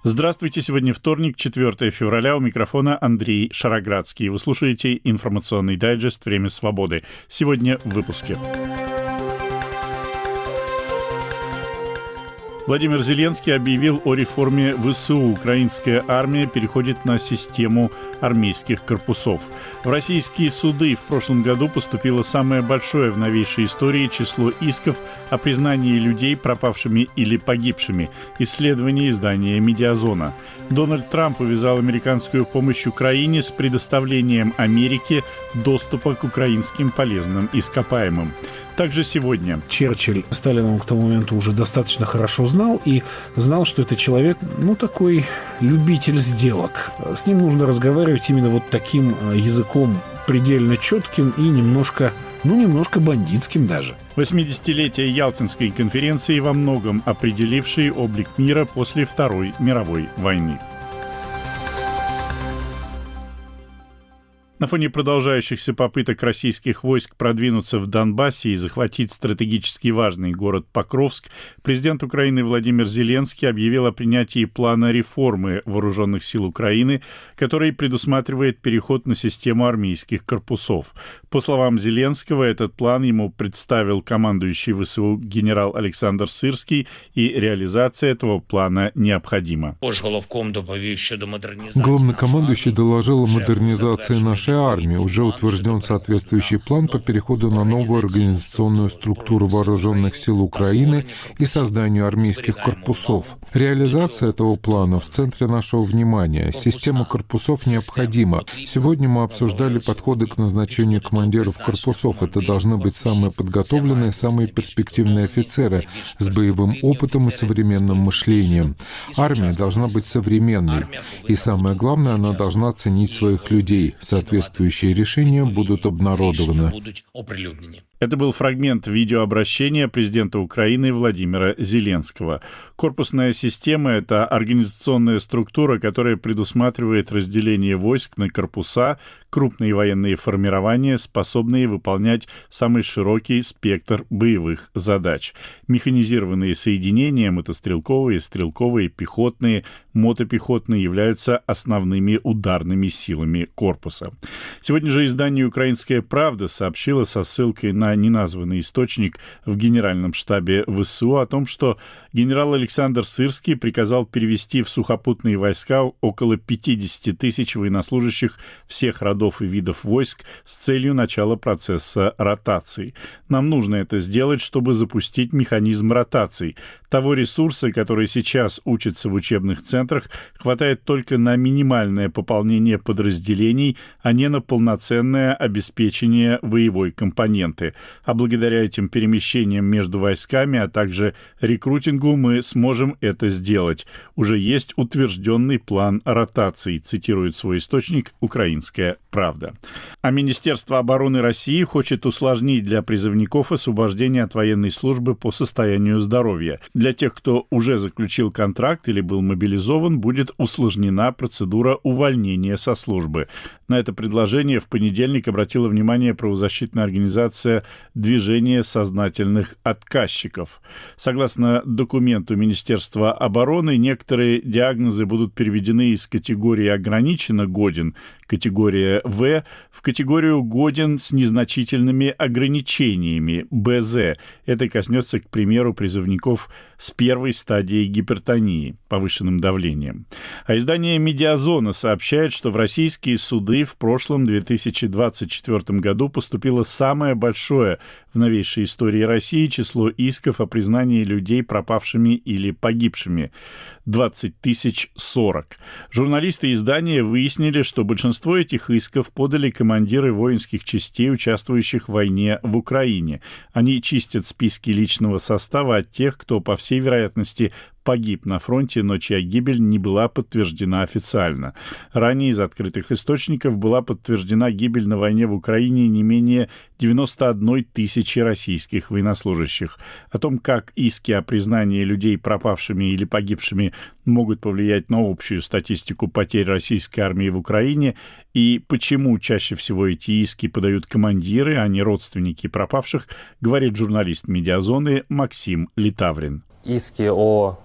Здравствуйте, сегодня вторник, 4 февраля, у микрофона Андрей Шароградский. Вы слушаете информационный дайджест «Время свободы». Сегодня в выпуске. Владимир Зеленский объявил о реформе ВСУ. Украинская армия переходит на систему армейских корпусов. В российские суды в прошлом году поступило самое большое в новейшей истории число исков о признании людей пропавшими или погибшими. Исследование издания «Медиазона». Дональд Трамп увязал американскую помощь Украине с предоставлением Америке доступа к украинским полезным ископаемым. Также сегодня Черчилль Сталина он к тому моменту уже достаточно хорошо знал и знал, что это человек, такой любитель сделок. С ним нужно разговаривать именно вот таким языком, предельно четким и немножко бандитским даже. 80-летие Ялтинской конференции, во многом определившей облик мира после Второй мировой войны. На фоне продолжающихся попыток российских войск продвинуться в Донбассе и захватить стратегически важный город Покровск, президент Украины Владимир Зеленский объявил о принятии плана реформы вооруженных сил Украины, который предусматривает переход на систему армейских корпусов. По словам Зеленского, этот план ему представил командующий ВСУ генерал Александр Сырский, и реализация этого плана необходима. Главнокомандующий доложил о модернизации нашей армии. Уже утвержден соответствующий план по переходу на новую организационную структуру вооруженных сил Украины и созданию армейских корпусов. Реализация этого плана в центре нашего внимания. Система корпусов необходима. Сегодня мы обсуждали подходы к назначению командиров корпусов. Это должны быть самые подготовленные, самые перспективные офицеры с боевым опытом и современным мышлением. Армия должна быть современной. И самое главное, она должна ценить своих людей. Соответствующие решения будут обнародованы. Это был фрагмент видеообращения президента Украины Владимира Зеленского. Корпусная система — это организационная структура, которая предусматривает разделение войск на корпуса, крупные военные формирования, способные выполнять самый широкий спектр боевых задач. Механизированные соединения, мотострелковые, стрелковые, пехотные, мотопехотные, являются основными ударными силами корпуса. Сегодня же издание «Украинская правда» сообщило со ссылкой на неназванный источник в Генеральном штабе ВСУ о том, что генерал Александр Сырский приказал перевести в сухопутные войска около 50 тысяч военнослужащих всех родов и видов войск с целью начала процесса ротации. Нам нужно это сделать, чтобы запустить механизм ротаций. Того ресурса, который сейчас учится в учебных центрах, хватает только на минимальное пополнение подразделений, а не на полноценное обеспечение боевой компоненты. А благодаря этим перемещениям между войсками, а также рекрутингу, мы сможем это сделать. Уже есть утвержденный план ротации, цитирует свой источник «Украинская правда». А Министерство обороны России хочет усложнить для призывников освобождение от военной службы по состоянию здоровья. Для тех, кто уже заключил контракт или был мобилизован, будет усложнена процедура увольнения со службы. На это предложение в понедельник обратила внимание правозащитная организация «Движение сознательных отказчиков». Согласно документу Министерства обороны, некоторые диагнозы будут переведены из категории «ограниченно годен», категория В, в категорию «годен с незначительными ограничениями», БЗ. Это коснется, к примеру, призывников с первой стадией гипертонии, повышенным давлением. А издание «Медиазона» сообщает, что в российские суды в прошлом 2024 году поступило самое большое в новейшей истории России число исков о признании людей пропавшими или погибшими — 20 040. Журналисты издания выяснили, что большинство этих исков подали командиры воинских частей, участвующих в войне в Украине. Они чистят списки личного состава от тех, кто, по всей вероятности, погиб на фронте, но чья гибель не была подтверждена официально. Ранее из открытых источников была подтверждена гибель на войне в Украине не менее 91 тысячи российских военнослужащих. О том, как иски о признании людей пропавшими или погибшими могут повлиять на общую статистику потерь российской армии в Украине и почему чаще всего эти иски подают командиры, а не родственники пропавших, говорит журналист «Медиазоны» Максим Литаврин. Иски о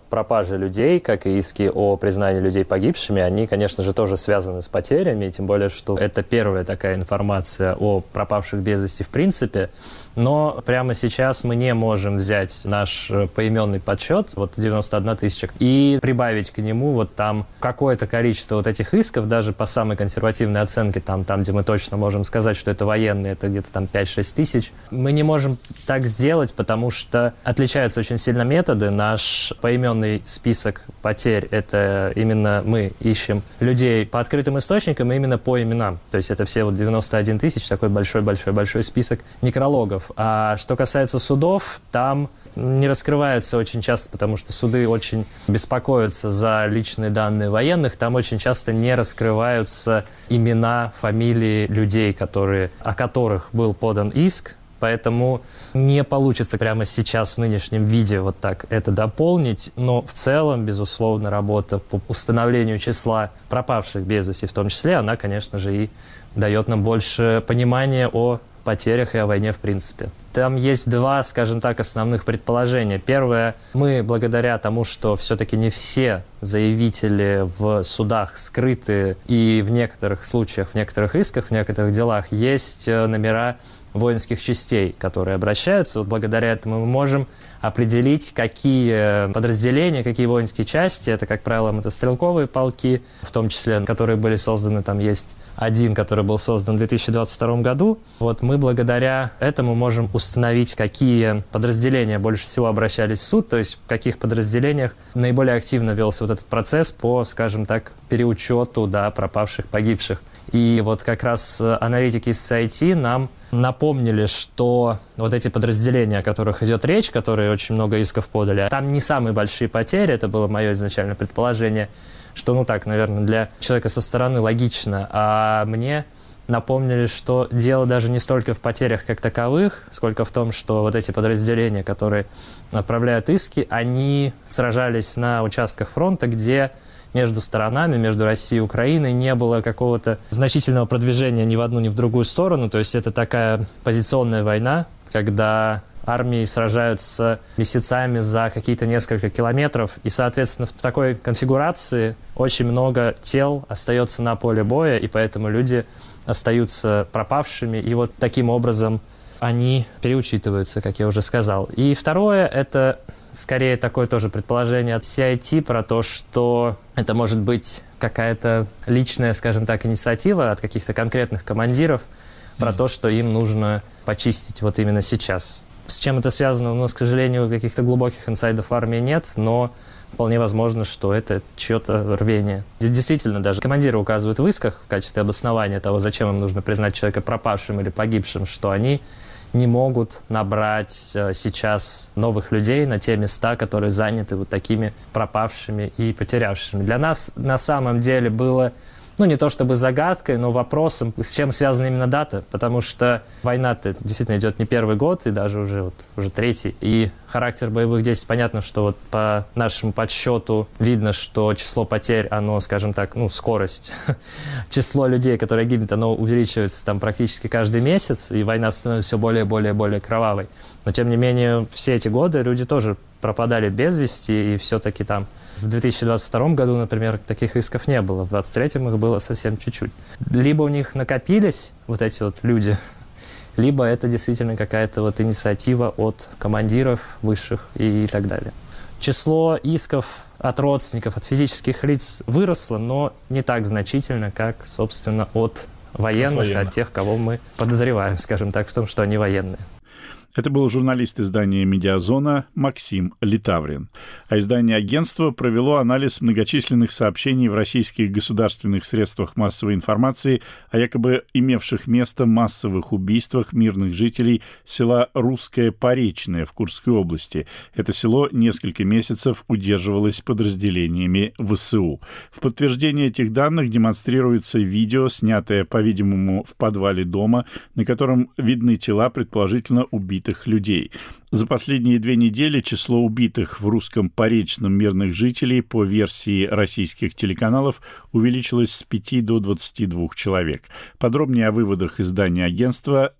пропажи людей, как и иски о признании людей погибшими, они, конечно же, тоже связаны с потерями, тем более, что это первая такая информация о пропавших без вести в принципе. Но прямо сейчас мы не можем взять наш поименный подсчет, вот 91 тысяча, и прибавить к нему вот там какое-то количество вот этих исков, даже по самой консервативной оценке, там где мы точно можем сказать, что это военные, это где-то там 5-6 тысяч. Мы не можем так сделать, потому что отличаются очень сильно методы. Наш поименный список потерь, это именно мы ищем людей по открытым источникам и именно по именам. То есть это все вот 91 тысяч, такой большой-большой-большой список некрологов. А что касается судов, там не раскрывается очень часто, потому что суды очень беспокоятся за личные данные военных, там очень часто не раскрываются имена, фамилии людей, о которых был подан иск. Поэтому не получится прямо сейчас в нынешнем виде вот так это дополнить. Но в целом, безусловно, работа по установлению числа пропавших без вести, в том числе, она, конечно же, и дает нам больше понимания о потерях и о войне в принципе. Там есть два, скажем так, основных предположения. Первое, мы благодаря тому, что все-таки не все заявители в судах скрыты, и в некоторых случаях, в некоторых исках, в некоторых делах есть номера воинских частей, которые обращаются. Вот благодаря этому мы можем определить, какие подразделения, какие воинские части. Это, как правило, мотострелковые полки, в том числе, которые были созданы. Там есть один, который был создан в 2022 году. Вот мы благодаря этому можем установить, какие подразделения больше всего обращались в суд, то есть в каких подразделениях наиболее активно велся вот этот процесс по, скажем так, переучету, пропавших, погибших. И вот как раз аналитики из CIT нам напомнили, что вот эти подразделения, о которых идет речь, которые очень много исков подали, там не самые большие потери, это было мое изначальное предположение, что, наверное, для человека со стороны логично, а мне напомнили, что дело даже не столько в потерях как таковых, сколько в том, что вот эти подразделения, которые отправляют иски, они сражались на участках фронта, где между сторонами, между Россией и Украиной не было какого-то значительного продвижения ни в одну, ни в другую сторону. То есть это такая позиционная война, когда армии сражаются месяцами за какие-то несколько километров. И, соответственно, в такой конфигурации очень много тел остается на поле боя, и поэтому люди остаются пропавшими. И вот таким образом они переучитываются, как я уже сказал. И второе, это скорее такое тоже предположение от CIT про то, что это может быть какая-то личная, скажем так, инициатива от каких-то конкретных командиров про то, что им нужно почистить вот именно сейчас. С чем это связано, у нас, к сожалению, каких-то глубоких инсайдов в армии нет, но вполне возможно, что это чье-то рвение. Здесь действительно даже командиры указывают в исках в качестве обоснования того, зачем им нужно признать человека пропавшим или погибшим, что они не могут набрать сейчас новых людей на те места, которые заняты вот такими пропавшими и потерявшими. Для нас на самом деле было, не то чтобы загадкой, но вопросом, с чем связана именно дата, потому что война-то действительно идет не первый год, и даже уже третий. И характер боевых действий, понятно, что вот по нашему подсчету видно, что число потерь, оно, скажем так, скорость, число людей, которые гибнут, оно увеличивается там практически каждый месяц, и война становится все более и более кровавой. Но, тем не менее, все эти годы люди тоже пропадали без вести, и все-таки там в 2022 году, например, таких исков не было. В 2023 их было совсем чуть-чуть. Либо у них накопились вот эти вот люди, либо это действительно какая-то вот инициатива от командиров высших и так далее. Число исков от родственников, от физических лиц выросло, но не так значительно, как, собственно, от военных, от тех, кого мы подозреваем, скажем так, в том, что они военные. Это был журналист издания «Медиазона» Максим Литаврин. А издание «Агентство» провело анализ многочисленных сообщений в российских государственных средствах массовой информации о якобы имевших место массовых убийствах мирных жителей села Русское Поречное в Курской области. Это село несколько месяцев удерживалось подразделениями ВСУ. В подтверждение этих данных демонстрируется видео, снятое, по-видимому, в подвале дома, на котором видны тела предположительно убитых людей. За последние 2 недели число убитых в Русском Поречном мирных жителей по версии российских телеканалов увеличилось с 5 до 22 человек. Подробнее о выводах издания агентства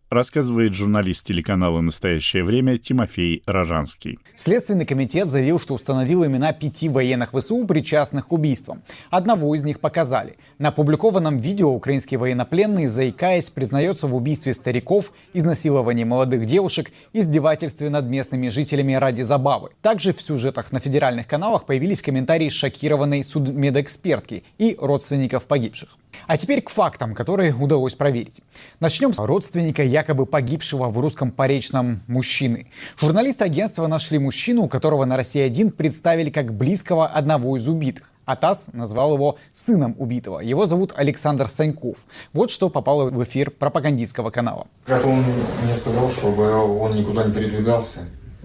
рассказывает журналист телеканала «Настоящее время» Тимофей Рожанский. Следственный комитет заявил, что установил имена 5 военных ВСУ, причастных к убийствам. Одного из них показали. На опубликованном видео украинский военнопленный, заикаясь, признается в убийстве стариков, изнасиловании молодых девушек, издевательстве над местными жителями ради забавы. Также в сюжетах на федеральных каналах появились комментарии шокированной судмедэкспертки и родственников погибших. А теперь к фактам, которые удалось проверить. Начнем с родственника якобы погибшего в русском Поречном мужчины. Журналисты агентства нашли мужчину, которого на «Россия-1» представили как близкого одного из убитых. А ТАСС назвал его сыном убитого. Его зовут Александр Саньков. Вот что попало в эфир пропагандистского канала. Как он мне сказал, чтобы он никуда не передвигался.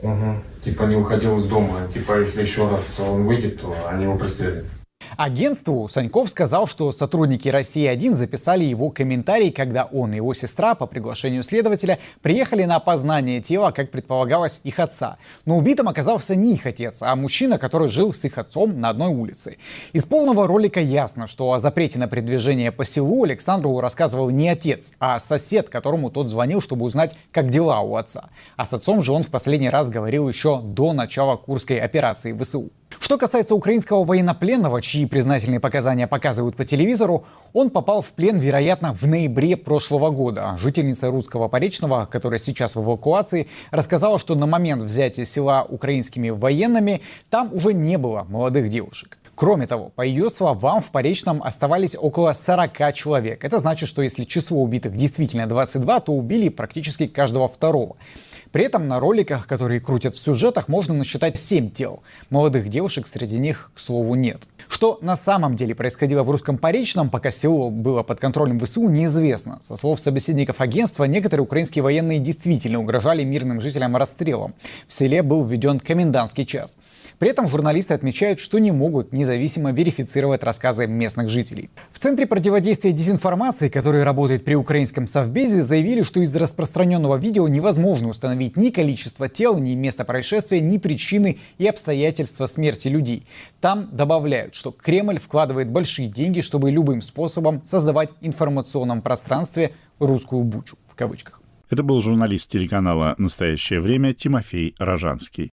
Типа не выходил из дома. Типа если еще раз он выйдет, то они его пристрелят. Агентству Саньков сказал, что сотрудники «России-1» записали его комментарий, когда он и его сестра по приглашению следователя приехали на опознание тела, как предполагалось, их отца. Но убитым оказался не их отец, а мужчина, который жил с их отцом на одной улице. Из полного ролика ясно, что о запрете на передвижение по селу Александру рассказывал не отец, а сосед, которому тот звонил, чтобы узнать, как дела у отца. А с отцом же он в последний раз говорил еще до начала Курской операции ВСУ. Что касается украинского военнопленного, чьи признательные показания показывают по телевизору, он попал в плен, вероятно, в ноябре прошлого года. Жительница русского Поречного, которая сейчас в эвакуации, рассказала, что на момент взятия села украинскими военными там уже не было молодых девушек. Кроме того, по ее словам, в Поречном оставались около 40 человек. Это значит, что если число убитых действительно 22, то убили практически каждого второго. При этом на роликах, которые крутят в сюжетах, можно насчитать 7 тел. Молодых девушек среди них, к слову, нет. Что на самом деле происходило в русском Поречном, пока село было под контролем ВСУ, неизвестно. Со слов собеседников агентства, некоторые украинские военные действительно угрожали мирным жителям расстрелом. В селе был введен комендантский час. При этом журналисты отмечают, что не могут независимо верифицировать рассказы местных жителей. В Центре противодействия дезинформации, который работает при украинском Совбезе, заявили, что из распространенного видео невозможно установить ни количество тел, ни место происшествия, ни причины и обстоятельства смерти людей. Там добавляют, что Кремль вкладывает большие деньги, чтобы любым способом создавать в информационном пространстве «русскую бучу» в кавычках. Это был журналист телеканала «Настоящее время» Тимофей Рожанский.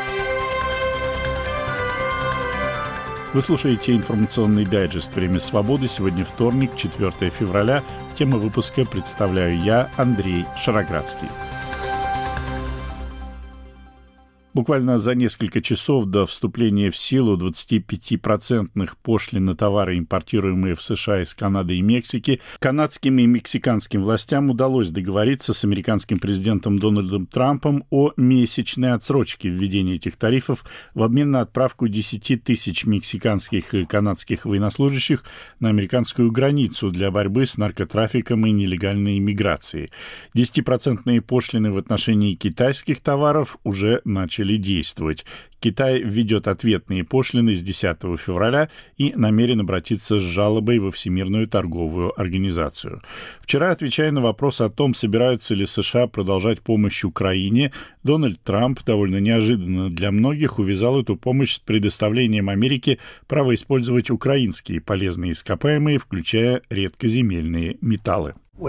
Вы слушаете информационный дайджест «Время свободы». Сегодня вторник, 4 февраля. Тему выпуска представляю я, Андрей Шароградский. Буквально за несколько часов до вступления в силу 25% пошлин на товары, импортируемые в США из Канады и Мексики, канадским и мексиканским властям удалось договориться с американским президентом Дональдом Трампом о месячной отсрочке введения этих тарифов в обмен на отправку 10 тысяч мексиканских и канадских военнослужащих на американскую границу для борьбы с наркотрафиком и нелегальной иммиграцией. 10% пошлины в отношении китайских товаров уже начали действовать. Китай введет ответные пошлины с 10 февраля и намерен обратиться с жалобой во Всемирную торговую организацию. Вчера, отвечая на вопрос о том, собираются ли США продолжать помощь Украине, Дональд Трамп довольно неожиданно для многих увязал эту помощь с предоставлением Америке права использовать украинские полезные ископаемые, включая редкоземельные металлы. У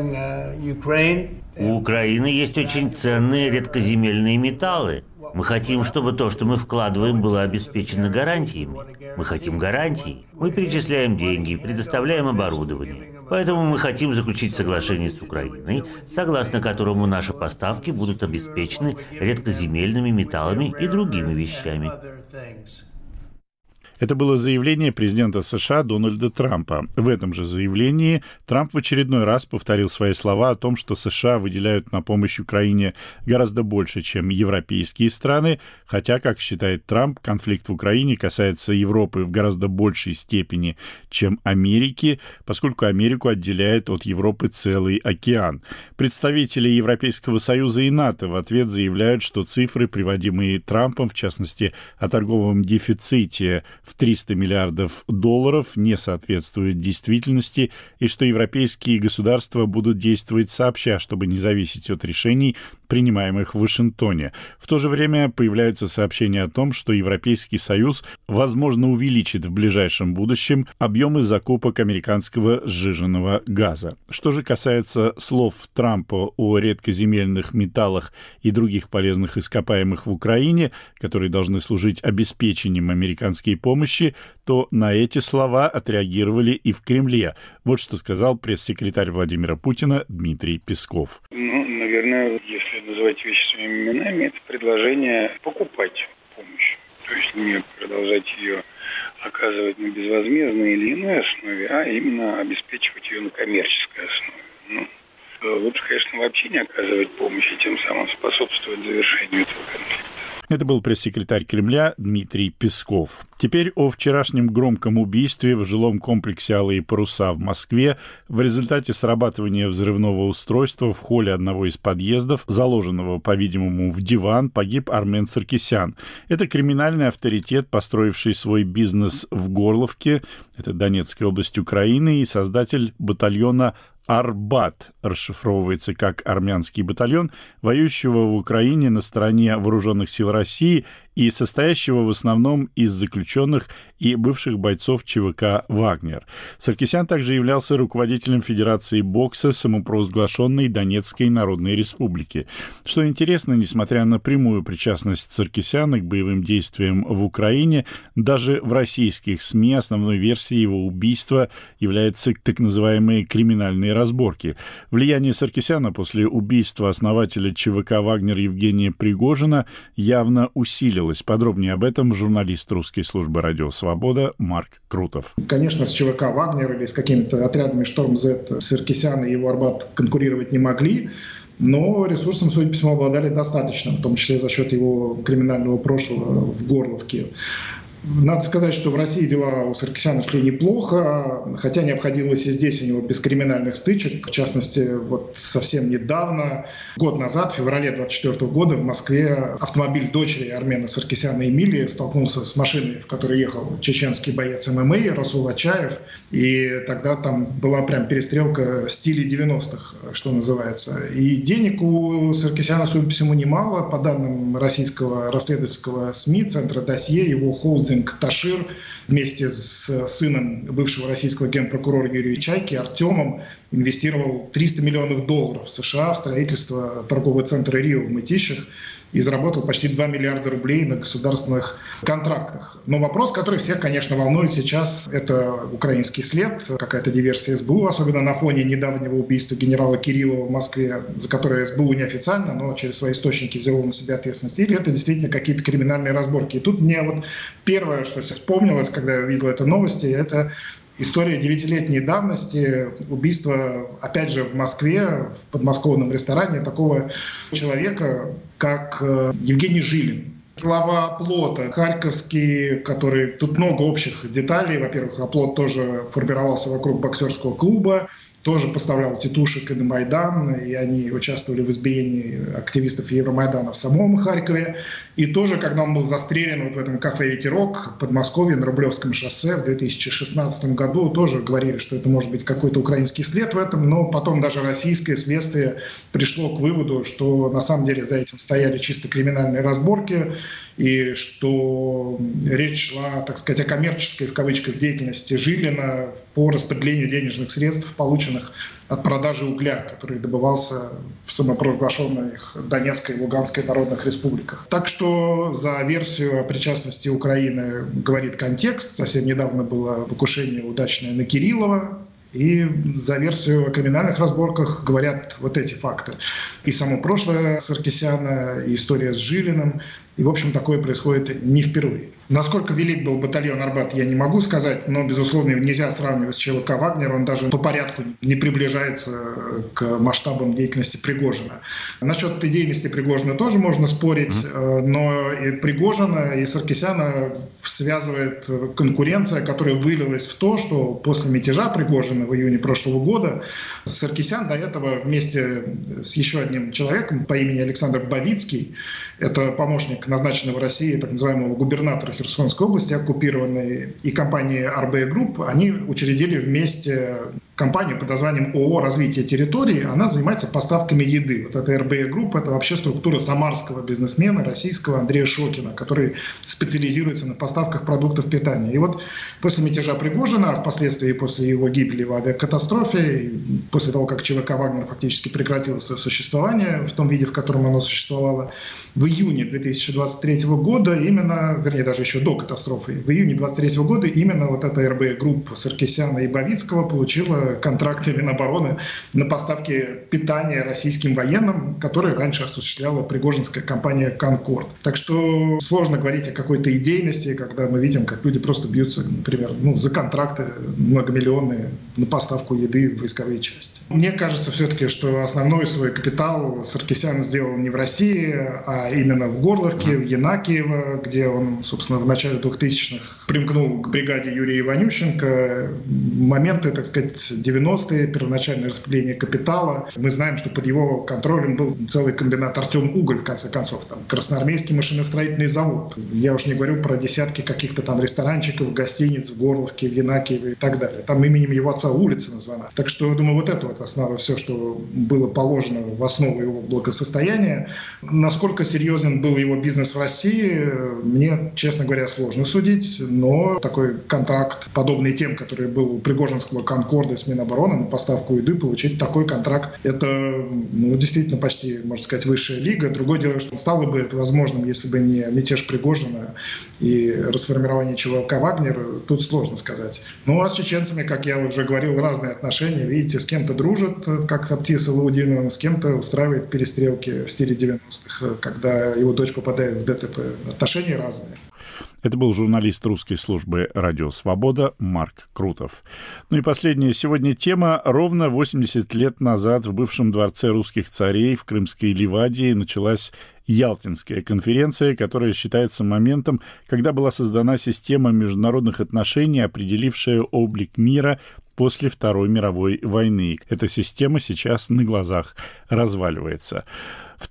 Украины есть очень ценные редкоземельные металлы. Мы хотим, чтобы то, что мы вкладываем, было обеспечено гарантиями. Мы хотим гарантий. Мы перечисляем деньги, предоставляем оборудование. Поэтому мы хотим заключить соглашение с Украиной, согласно которому наши поставки будут обеспечены редкоземельными металлами и другими вещами. Это было заявление президента США Дональда Трампа. В этом же заявлении Трамп в очередной раз повторил свои слова о том, что США выделяют на помощь Украине гораздо больше, чем европейские страны, хотя, как считает Трамп, конфликт в Украине касается Европы в гораздо большей степени, чем Америки, поскольку Америку отделяет от Европы целый океан. Представители Европейского Союза и НАТО в ответ заявляют, что цифры, приводимые Трампом, в частности, о торговом дефиците в $300 миллиардов, не соответствуют действительности, и что европейские государства будут действовать сообща, чтобы не зависеть от решений, принимаемых в Вашингтоне. В то же время появляются сообщения о том, что Европейский Союз, возможно, увеличит в ближайшем будущем объемы закупок американского сжиженного газа. Что же касается слов Трампа о редкоземельных металлах и других полезных ископаемых в Украине, которые должны служить обеспечением американской помощи, то на эти слова отреагировали и в Кремле. Вот что сказал пресс-секретарь Владимира Путина Дмитрий Песков. Наверное, если называть вещи своими именами, это предложение покупать помощь. То есть не продолжать ее оказывать на безвозмездной или иной основе, а именно обеспечивать ее на коммерческой основе. Лучше, конечно, вообще не оказывать помощь и тем самым способствовать завершению этого конфликта. Это был пресс-секретарь Кремля Дмитрий Песков. Теперь о вчерашнем громком убийстве в жилом комплексе «Алые паруса» в Москве. В результате срабатывания взрывного устройства в холле одного из подъездов, заложенного, по-видимому, в диван, погиб Армен Саркисян. Это криминальный авторитет, построивший свой бизнес в Горловке, это Донецкая область Украины, и создатель батальона «Арбат», расшифровывается как армянский батальон, воюющего в Украине на стороне вооруженных сил России и состоящего в основном из заключенных и бывших бойцов ЧВК «Вагнер». Саркисян также являлся руководителем Федерации бокса самопровозглашенной Донецкой Народной Республики. Что интересно, несмотря на прямую причастность Саркисяна к боевым действиям в Украине, даже в российских СМИ основной версией его убийства являются так называемые криминальные разборки. Влияние Саркисяна после убийства основателя ЧВК «Вагнер» Евгения Пригожина явно усилилось. Подробнее об этом журналист русской службы «Радио Свобода» Марк Крутов. Конечно, с ЧВК «Вагнер» или с какими-то отрядами «Шторм-З» Саркисян и его «Арбат» конкурировать не могли, но ресурсом, судя по всему, обладали достаточно, в том числе за счет его криминального прошлого в Горловке. Надо сказать, что в России дела у Саркисяна шли неплохо, хотя не обходилось и здесь у него без криминальных стычек. В частности, вот совсем недавно, год назад, в феврале 2024 года, в Москве автомобиль дочери Армена Саркисяна Эмилии столкнулся с машиной, в которой ехал чеченский боец ММА Расул Ачаев. И тогда там была прям перестрелка в стиле 90-х, что называется. И денег у Саркисяна, судя по всему, немало. По данным российского расследовательского СМИ, Центра досье, его холдинг «Ташир» вместе с сыном бывшего российского генпрокурора Юрия Чайки Артемом инвестировал $300 миллионов в США в строительство торгового центра «Рио» в Мытищах и заработал почти 2 миллиарда рублей на государственных контрактах. Но вопрос, который всех, конечно, волнует сейчас, это украинский след, какая-то диверсия СБУ, особенно на фоне недавнего убийства генерала Кириллова в Москве, за которое СБУ неофициально, но через свои источники взяло на себя ответственность. Или это действительно какие-то криминальные разборки. И тут мне вот первое, что вспомнилось, когда я увидел это новости, это история 9-летней давности, убийство, опять же, в Москве, в подмосковном ресторане такого человека, как Евгений Жилин. Глава Оплота, харьковский, который... Тут много общих деталей. Во-первых, Оплот тоже формировался вокруг боксерского клуба, тоже поставлял тетушек и на Майдан, и они участвовали в избиении активистов Евромайдана в самом Харькове. И тоже, когда он был застрелен вот в этом кафе «Ветерок» в Подмосковье на Рублевском шоссе в 2016 году, тоже говорили, что это может быть какой-то украинский след в этом, но потом даже российское следствие пришло к выводу, что на самом деле за этим стояли чисто криминальные разборки, и что речь шла, так сказать, о коммерческой, в кавычках, деятельности Жилина по распределению денежных средств, полученных от продажи угля, который добывался в самопровозглашенных Донецкой и Луганской народных республиках. Так что за версию о причастности Украины говорит контекст. Совсем недавно было покушение удачное на Кириллова. И за версию о криминальных разборках говорят вот эти факты. И само прошлое Саркисяна, и история с Жилиным. И, в общем, такое происходит не впервые. Насколько велик был батальон «Арбат», я не могу сказать, но, безусловно, нельзя сравнивать с ЧВК «Вагнер». Он даже по порядку не приближается к масштабам деятельности Пригожина. Насчет этой деятельности Пригожина тоже можно спорить, но и Пригожина, и Саркисяна связывает конкуренция, которая вылилась в то, что после мятежа Пригожина в июне прошлого года Саркисян до этого вместе с еще одним человеком по имени Александр Бавицкий, это помощник назначенного в России так называемого губернатора Херсонской области, оккупированной, и компании RB Group, они учредили вместе компанию под названием ООО «Развитие территории». Она занимается поставками еды. Вот эта РБ Групп – это вообще структура самарского бизнесмена российского Андрея Шокина, который специализируется на поставках продуктов питания. И вот после мятежа Пригожина, а впоследствии после его гибели в авиакатастрофе, после того, как ЧВК «Вагнер» фактически прекратило свое существование в том виде, в котором оно существовало, в июне 2023 года, вернее, даже еще до катастрофы, в июне 2023 года именно вот эта РБ Групп Саркисяна и Бавицкого получила контракты Минобороны на поставки питания российским военным, которые раньше осуществляла пригожинская компания «Конкорд». Так что сложно говорить о какой-то идейности, когда мы видим, как люди просто бьются, например, за контракты многомиллионные на поставку еды в войсковые части. Мне кажется все-таки, что основной свой капитал Саркисян сделал не в России, а именно в Горловке, в Янакиево, где он, собственно, в начале 2000-х примкнул к бригаде Юрия Иванющенко. Моменты, так сказать, 90-е, первоначальное распределение капитала. Мы знаем, что под его контролем был целый комбинат «Артем-Уголь», в конце концов, там, Красноармейский машиностроительный завод. Я уж не говорю про десятки каких-то там ресторанчиков, гостиниц в Горловке, в Янакиеве и так далее. Там именем его отца улица названа. Так что, я думаю, вот это вот основа, все, что было положено в основу его благосостояния. Насколько серьезен был его бизнес в России, мне, честно говоря, сложно судить, но такой контракт, подобный тем, который был у Пригожинского «Конкорда» с Минобороны на поставку еды, получить такой контракт, это действительно почти, можно сказать, высшая лига. Другое дело, что стало бы это возможным, если бы не мятеж Пригожина и расформирование ЧВК «Вагнер», тут сложно сказать. Ну а с чеченцами, как я уже говорил, разные отношения. Видите, с кем-то дружит, как с Аптисом Салаудиновым, с кем-то устраивает перестрелки в стиле 90-х, когда его дочь попадает в ДТП. Отношения разные. Это был журналист русской службы «Радио Свобода» Марк Крутов. Ну и последняя сегодня тема. Ровно 80 лет назад в бывшем дворце русских царей в Крымской Ливадии началась Ялтинская конференция, которая считается моментом, когда была создана система международных отношений, определившая облик мира после Второй мировой войны. Эта система сейчас на глазах разваливается. В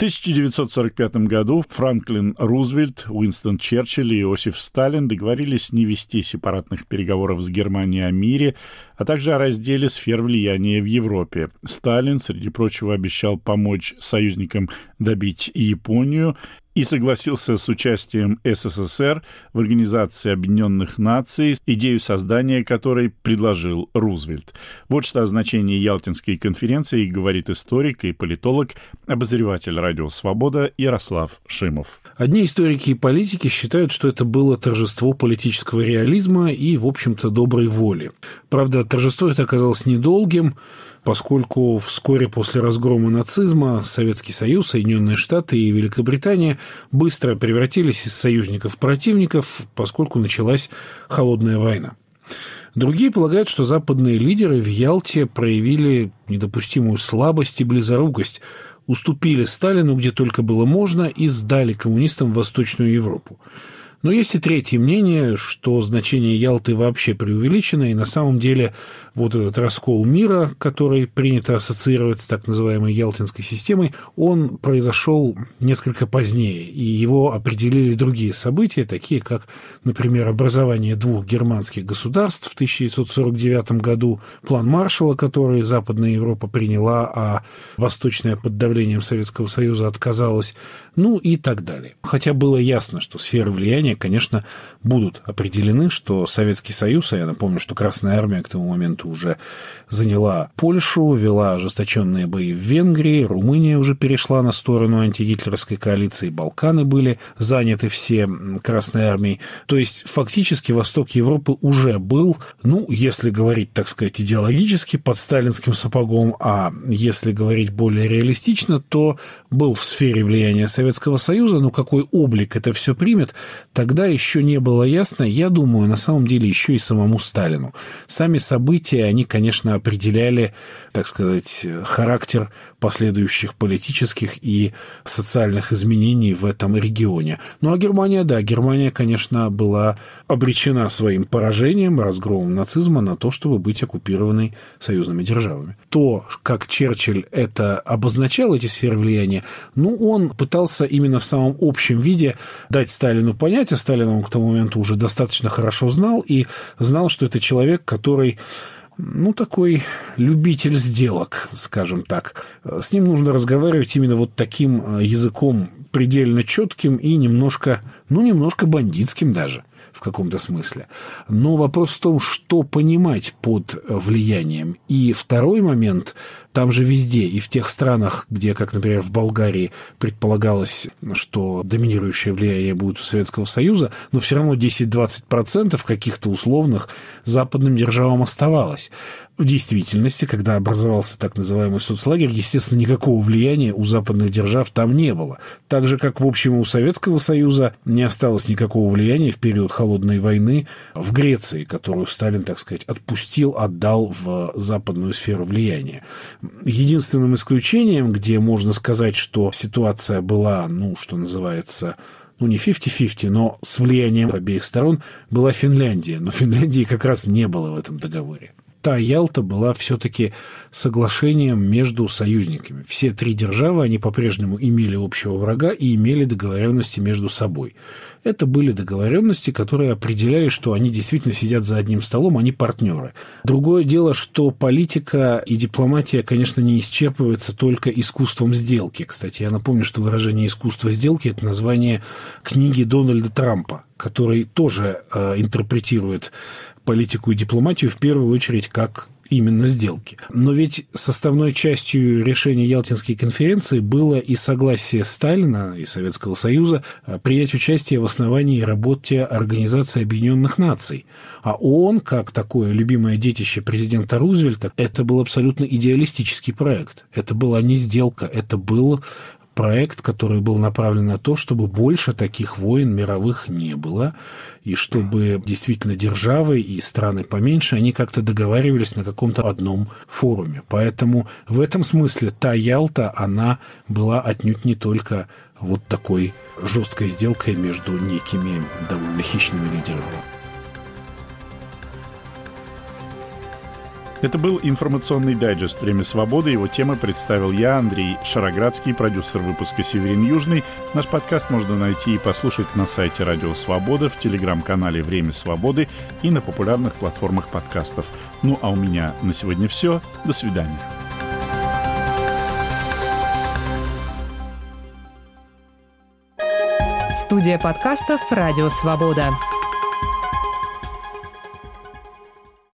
1945 году Франклин Рузвельт, Уинстон Черчилль и Иосиф Сталин договорились не вести сепаратных переговоров с Германией о мире, а также о разделе сфер влияния в Европе. Сталин, среди прочего, обещал помочь союзникам добить Японию и согласился с участием СССР в Организации Объединенных Наций, идею создания которой предложил Рузвельт. Вот что о значении Ялтинской конференции говорит историк и политолог, обозреватель «Радио Свобода» Ярослав Шимов. Одни историки и политики считают, что это было торжество политического реализма и, в общем-то, доброй воли. Правда, торжество это оказалось недолгим, поскольку вскоре после разгрома нацизма Советский Союз, Соединенные Штаты и Великобритания быстро превратились из союзников в противников, поскольку началась холодная война. Другие полагают, что западные лидеры в Ялте проявили недопустимую слабость и близорукость, уступили Сталину где только было можно и сдали коммунистам Восточную Европу. Но есть и третье мнение, что значение Ялты вообще преувеличено, и на самом деле вот этот раскол мира, который принято ассоциировать с так называемой Ялтинской системой, он произошел несколько позднее, и его определили другие события, такие как, например, образование двух германских государств в 1949 году, план Маршалла, который Западная Европа приняла, а Восточная под давлением Советского Союза отказалась, ну и так далее. Хотя было ясно, что сферы влияния, конечно, будут определены, что Советский Союз, а я напомню, что Красная Армия к тому моменту уже заняла Польшу, вела ожесточенные бои в Венгрии, Румыния уже перешла на сторону антигитлеровской коалиции, Балканы были заняты все Красной Армией. То есть, фактически, Восток Европы уже был, если говорить, так сказать, идеологически, под сталинским сапогом, а если говорить более реалистично, то был в сфере влияния Советского Союза, но какой облик это все примет, тогда еще не было ясно, я думаю, на самом деле еще и самому Сталину. Сами события, они, конечно, определяли, так сказать, характер последующих политических и социальных изменений в этом регионе. Ну, а Германия, конечно, была обречена своим поражением, разгромом нацизма на то, чтобы быть оккупированной союзными державами. То, как Черчилль это обозначал, эти сферы влияния, он пытался именно в самом общем виде дать Сталину понять, а Сталина он к тому моменту уже достаточно хорошо знал, и знал, что это человек, который такой любитель сделок, скажем так. С ним нужно разговаривать именно вот таким языком предельно четким и немножко бандитским даже в каком-то смысле. Но вопрос в том, что понимать под влиянием. И второй момент, там же везде, и в тех странах, где, как, например, в Болгарии предполагалось, что доминирующее влияние будет у Советского Союза, но все равно 10-20% каких-то условных западным державам оставалось. В действительности, когда образовался так называемый соцлагерь, естественно, никакого влияния у западных держав там не было. Так же, как, в общем, у Советского Союза не осталось никакого влияния в период Холодной войны в Греции, которую Сталин, так сказать, отдал в западную сферу влияния. Единственным исключением, где можно сказать, что ситуация была, что называется, не 50-50, но с влиянием обеих сторон, была Финляндия. Но Финляндии как раз не было в этом договоре. Та Ялта была все-таки соглашением между союзниками. Все три державы, они по-прежнему имели общего врага и имели договоренности между собой. Это были договоренности, которые определяли, что они действительно сидят за одним столом, они партнеры. Другое дело, что политика и дипломатия, конечно, не исчерпываются только искусством сделки. Кстати, я напомню, что выражение «искусство сделки» – это название книги Дональда Трампа, который тоже интерпретирует политику и дипломатию в первую очередь как именно сделки. Но ведь составной частью решения Ялтинской конференции было и согласие Сталина и Советского Союза принять участие в основании и работе Организации Объединенных Наций. А ООН, как такое любимое детище президента Рузвельта, это был абсолютно идеалистический проект. Это была не сделка, это был проект, который был направлен на то, чтобы больше таких войн мировых не было, и чтобы действительно державы и страны поменьше, они как-то договаривались на каком-то одном форуме. Поэтому в этом смысле та Ялта, она была отнюдь не только вот такой жесткой сделкой между некими довольно хищными лидерами. Это был информационный дайджест «Время свободы». Его темы представил я, Андрей Шароградский, продюсер выпуска «Северин Южный». Наш подкаст можно найти и послушать на сайте «Радио Свобода», в телеграм-канале «Время свободы» и на популярных платформах подкастов. А у меня на сегодня все. До свидания. Студия подкастов «Радио Свобода».